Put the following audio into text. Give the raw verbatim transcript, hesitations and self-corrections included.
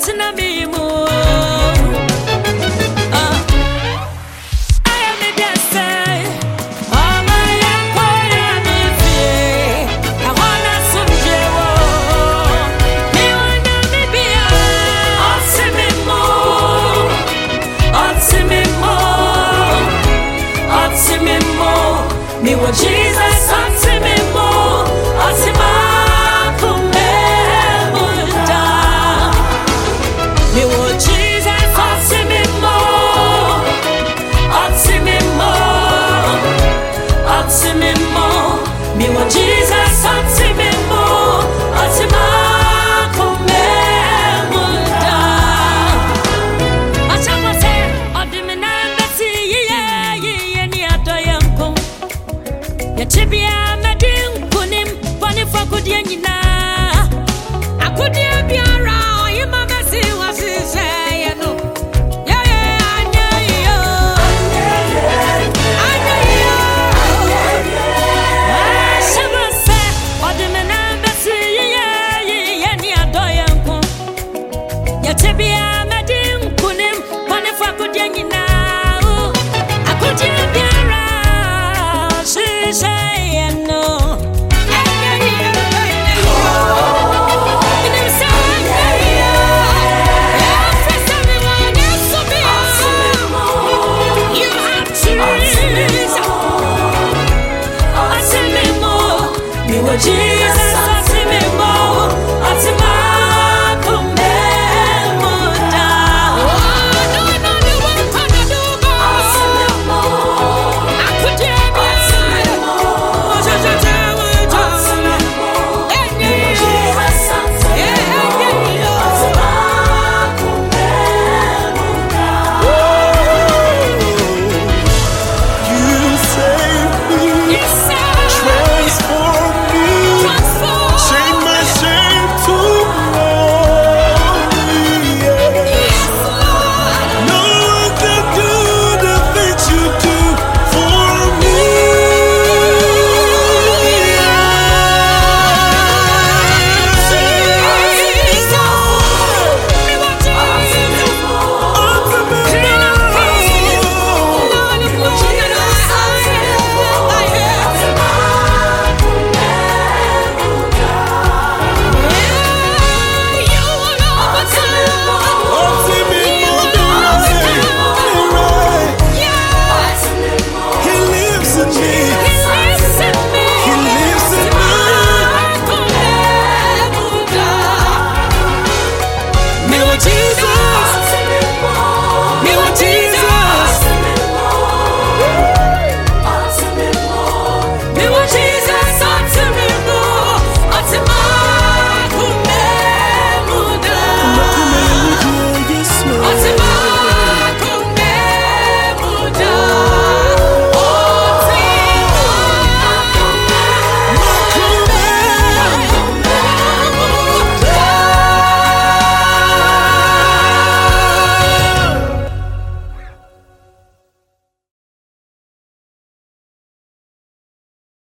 na mimo. Me what Jesus unto me more, unto my commander. Me what Jesus unto me more, unto me more, unto me more. Me what Jesus unto me more, unto my commander. I shall not say, or the man that see, yeah, yeah, any other young pong. Yachibia medin kunim boni fakudia nyina akudia biara yima mesi wasise no yeah yeah anya yo anya yo ah shabase odimena besi yeah yeah ni adoyanko yachibia medin kunim boni fakudia nyina